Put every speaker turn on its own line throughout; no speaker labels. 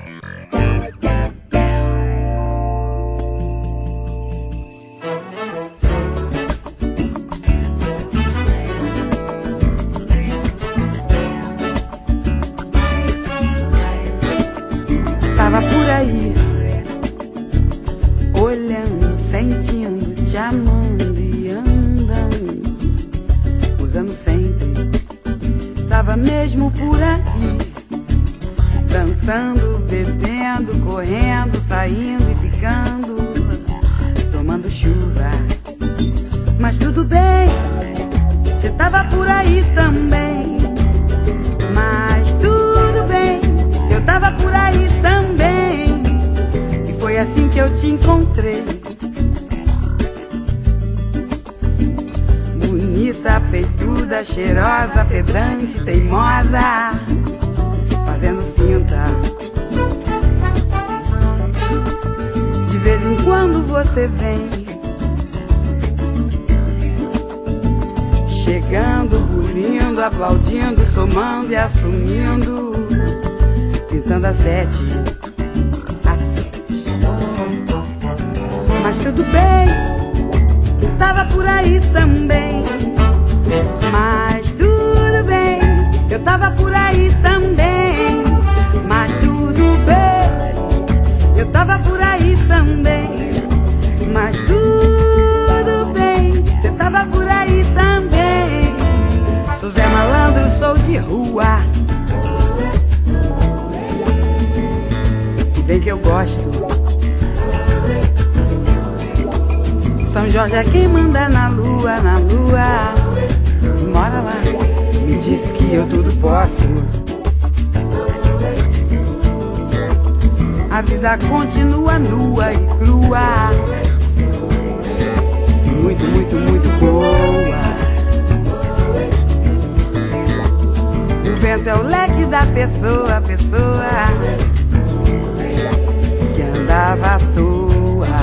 Tava por aí, olhando, sentindo, te amando e andando, usando sempre. Tava mesmo por aí, dançando, bebendo, correndo, saindo e ficando, tomando chuva. Mas tudo bem, cê tava por aí também. Mas tudo bem, eu tava por aí também. E foi assim que eu te encontrei. Bonita, peituda, cheirosa, pedante, teimosa, fazendo finta. De vez em quando você vem, chegando, bulindo, aplaudindo, somando e assumindo, pintando a sete. Mas tudo bem, tava por aí também. Mas tudo bem, eu tava por aí também. Mas tudo bem, eu tava por aí também. Mas tudo bem, cê tava por aí também. Sou Zé Malandro, sou de rua, e bem que eu gosto. São Jorge é quem manda na lua, na lua. Mora lá, me disse que eu tudo posso. A vida continua nua e crua, muito, muito, muito boa. O vento é o leque da pessoa, a pessoa que andava à toa.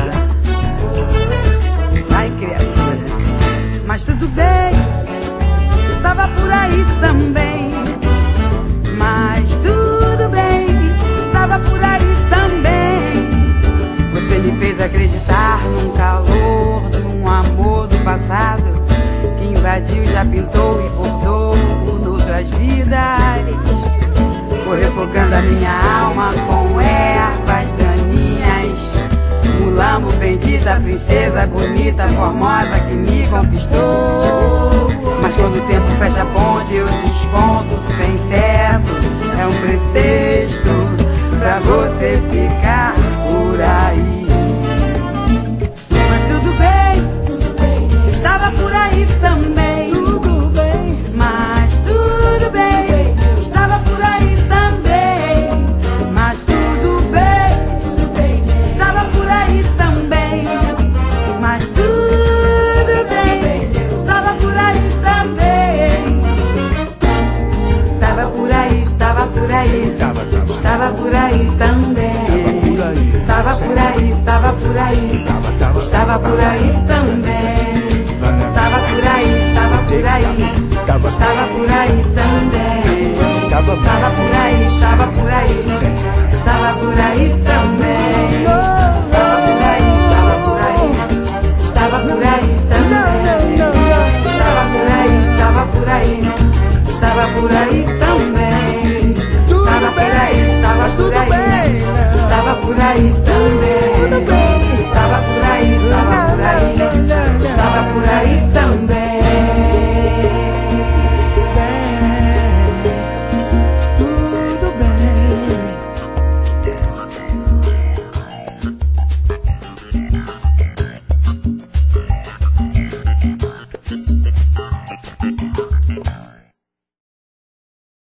Ai, criatura, mas tudo bem, eu tava por aí também. Mas tudo bem, estava por aí também. Você me fez acreditar num calor, num amor do passado que invadiu, já pintou e bordou noutras vidas. Foi refogando a minha alma com ervas daninhas. Mulambo, bendita, princesa bonita, formosa que me conquistou. Mas quando o tempo fecha a ponte, eu desponto sem teto. É um pretexto pra você ficar por aí. Mas tudo bem, eu estava por aí também. Tudo bem, mas tudo bem, eu estava por aí também. Mas tudo bem, estava por aí também. Mas tudo bem, estava por aí também. Estava por aí, estava por aí, estava por aí também. Estava por aí, estava por aí, estava por aí também. Estava por aí, estava por aí, estava por aí também. Estava por aí, estava por aí.